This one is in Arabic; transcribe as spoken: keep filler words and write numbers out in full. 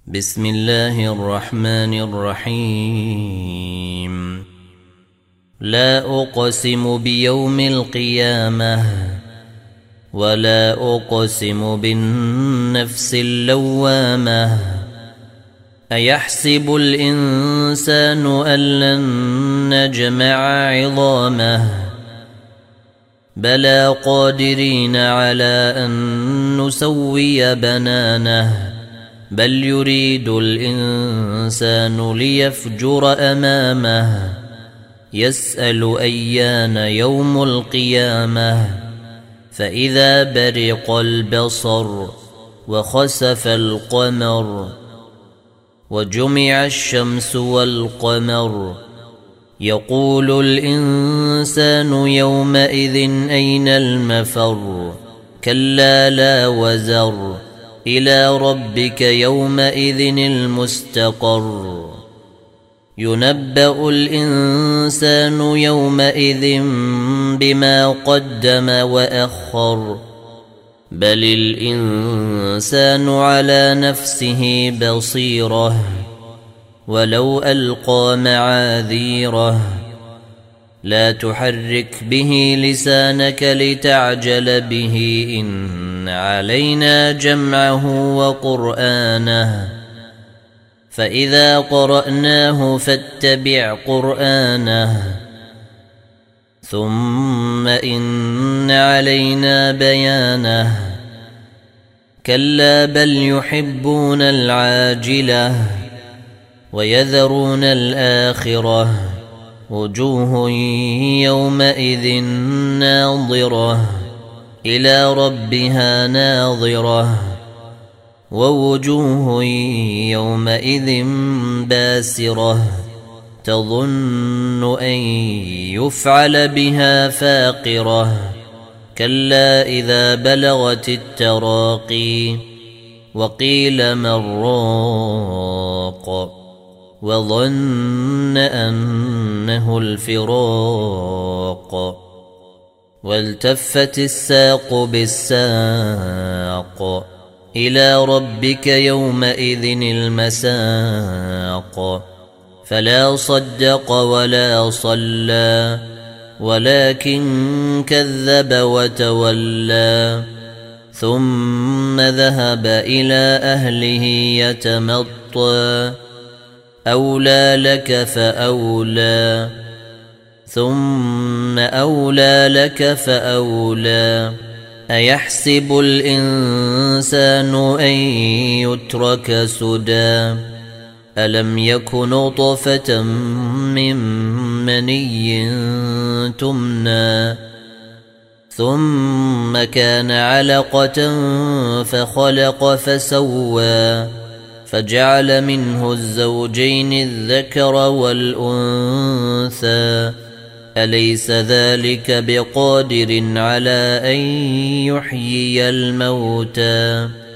بسم الله الرحمن الرحيم. لا أقسم بيوم القيامة ولا أقسم بالنفس اللوامة. أيحسب الإنسان أن لن نجمع عظامه بلى قادرين على أن نسوي بنانه بل يريد الإنسان ليفجر أمامه يسأل أيان يوم القيامة. فإذا برق البصر وخسف القمر وجمع الشمس والقمر يقول الإنسان يومئذ أين المفر كلا لا وزر إلى ربك يومئذ المستقر. ينبأ الإنسان يومئذ بما قدم وأخر بل الإنسان على نفسه بصيرة ولو ألقى معاذيره. لا تحرك به لسانك لتعجل به إن علينا جمعه وقرآنه فإذا قرأناه فاتبع قرآنه ثم إن علينا بيانه. كلا بل يحبون العاجلة ويذرون الآخرة وجوه يومئذ ناظرة إلى ربها ناظرة ووجوه يومئذ باسرة تظن أن يفعل بها فاقرة. كلا إذا بلغت التراقي وقيل من راق وظن أنه الفراق والتفت الساق بالساق إلى ربك يومئذ المساق. فلا صدق ولا صلى ولكن كذب وتولى ثم ذهب إلى أهله يتمطى أولى لك فأولى ثم أولى لك فأولى. أيحسب الإنسان أن يترك سدى ألم يك نطفة من مني تمنى ثم كان علقة فخلق فسوى فجعل منه الزوجين الذكر والأنثى أليس ذلك بقادر على أن يحيي الموتى